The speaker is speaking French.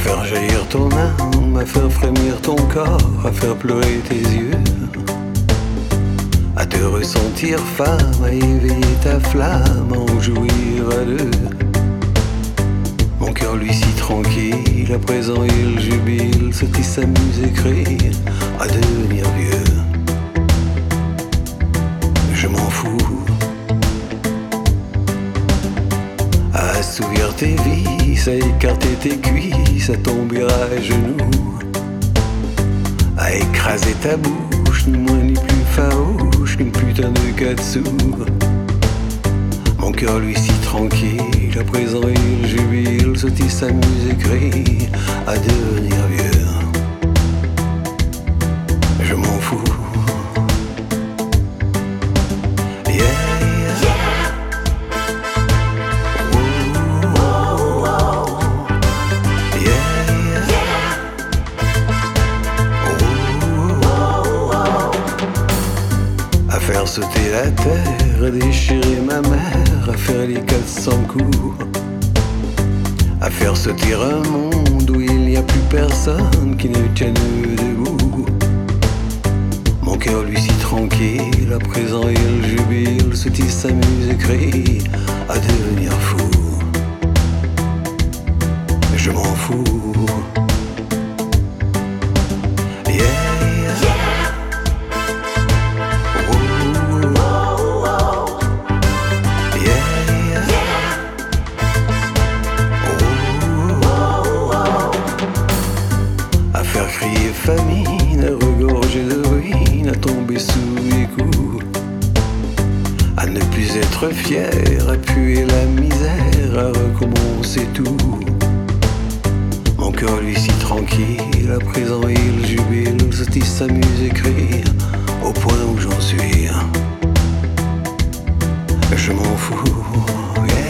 faire jaillir ton âme, à faire frémir ton corps, à faire pleurer tes yeux, à te ressentir femme, à éveiller ta flamme, à en jouir à deux. Mon cœur lui si tranquille, à présent il jubile, ce qui s'amuse et crie à devenir vieux. Je m'en fous, à assouvir tes vices, à écarter tes cuisses, à tomber à genoux, à écraser ta bouche, ni moins ni plus farouche qu'une putain de katsu. Mon cœur lui si tranquille, à présent il jubile, saute, il s'amuse et crie à devenir vieux. Je m'en fous. Yeah, yeah. Oh, oh, oh. Yeah, yeah. Oh, oh, oh. À faire sauter la terre, à déchirer ma mère, à faire les 400 coups, à faire sauter un monde où il n'y a plus personne qui ne tienne debout. Mon cœur lui si tranquille, à présent il jubile, ce qui s'amuse et crie à devenir fou. Je m'en fous. Yeah, yeah. Oh, oh, oh. Yeah, yeah. Oh, oh, oh. À faire crier famine, à regorger de ruines, à tomber sous les coups, à ne plus être fier, à puer la misère, à recommencer tout. Mon cœur lui si tranquille, à présent il jubile, ce qui s'amuse et crie au point où j'en suis. Je m'en fous. Yeah.